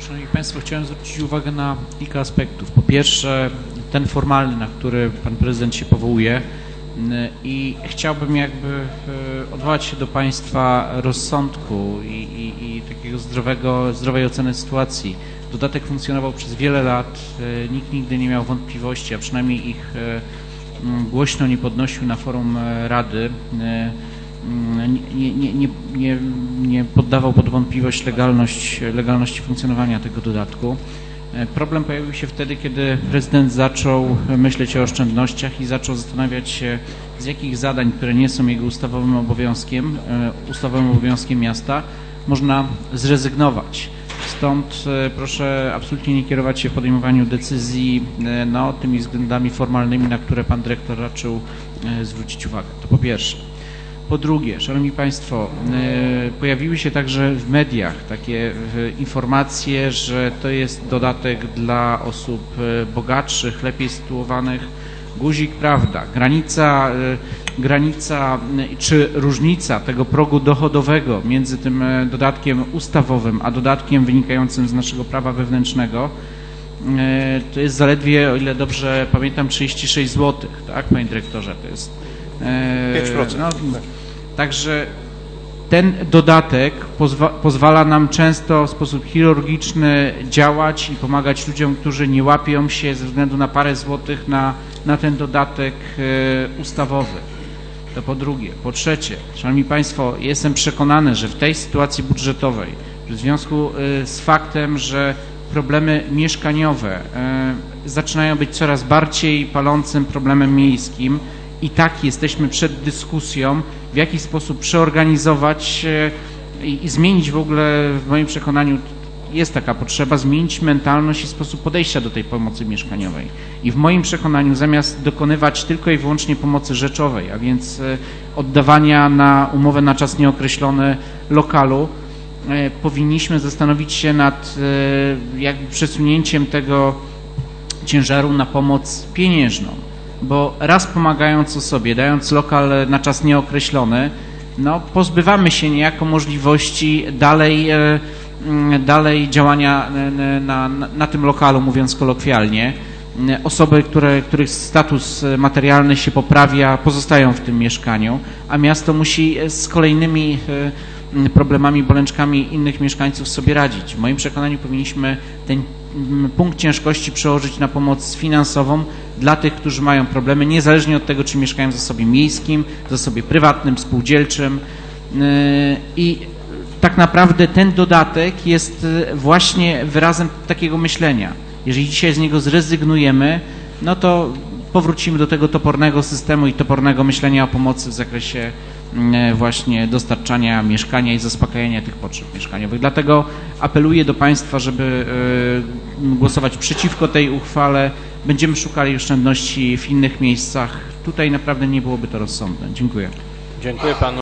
Szanowni Państwo, chciałem zwrócić uwagę na kilka aspektów. Po pierwsze, ten formalny, na który Pan Prezydent się powołuje, i chciałbym jakby odwołać się do Państwa rozsądku i takiego zdrowej oceny sytuacji. Dodatek funkcjonował przez wiele lat, nikt nigdy nie miał wątpliwości, a przynajmniej ich głośno nie podnosił na forum Rady, nie poddawał pod wątpliwość legalności funkcjonowania tego dodatku. Problem pojawił się wtedy, kiedy prezydent zaczął myśleć o oszczędnościach i zaczął zastanawiać się, z jakich zadań, które nie są jego ustawowym obowiązkiem miasta, można zrezygnować. Stąd proszę absolutnie nie kierować się w podejmowaniu decyzji tymi względami formalnymi, na które pan dyrektor raczył zwrócić uwagę. To po pierwsze. Po drugie, Szanowni Państwo, pojawiły się także w mediach takie informacje, że to jest dodatek dla osób bogatszych, lepiej sytuowanych. Guzik, prawda, granica czy różnica tego progu dochodowego między tym dodatkiem ustawowym a dodatkiem wynikającym z naszego prawa wewnętrznego to jest zaledwie, o ile dobrze pamiętam, 36 zł, tak, panie dyrektorze, to jest 5%. Także ten dodatek pozwala nam często w sposób chirurgiczny działać i pomagać ludziom, którzy nie łapią się ze względu na parę złotych na ten dodatek ustawowy. To po drugie. Po trzecie, Szanowni Państwo, jestem przekonany, że w tej sytuacji budżetowej, w związku z faktem, że problemy mieszkaniowe zaczynają być coraz bardziej palącym problemem miejskim, i tak jesteśmy przed dyskusją, w jaki sposób przeorganizować i zmienić w ogóle, w moim przekonaniu jest taka potrzeba, zmienić mentalność i sposób podejścia do tej pomocy mieszkaniowej. I w moim przekonaniu zamiast dokonywać tylko i wyłącznie pomocy rzeczowej, a więc oddawania na umowę na czas nieokreślony lokalu, powinniśmy zastanowić się nad jakby przesunięciem tego ciężaru na pomoc pieniężną. Bo raz pomagając osobie, dając lokal na czas nieokreślony, pozbywamy się niejako możliwości dalej działania na tym lokalu, mówiąc kolokwialnie. Osoby, których status materialny się poprawia, pozostają w tym mieszkaniu, a miasto musi z kolejnymi problemami, bolączkami innych mieszkańców sobie radzić. W moim przekonaniu powinniśmy ten punkt ciężkości przełożyć na pomoc finansową dla tych, którzy mają problemy, niezależnie od tego, czy mieszkają w zasobie miejskim, w zasobie prywatnym, spółdzielczym. I tak naprawdę ten dodatek jest właśnie wyrazem takiego myślenia. Jeżeli dzisiaj z niego zrezygnujemy, to powrócimy do tego topornego systemu i topornego myślenia o pomocy w zakresie właśnie dostarczania mieszkania i zaspokajania tych potrzeb mieszkaniowych. Dlatego apeluję do Państwa, żeby głosować przeciwko tej uchwale. Będziemy szukali oszczędności w innych miejscach. Tutaj naprawdę nie byłoby to rozsądne. Dziękuję. Dziękuję panu.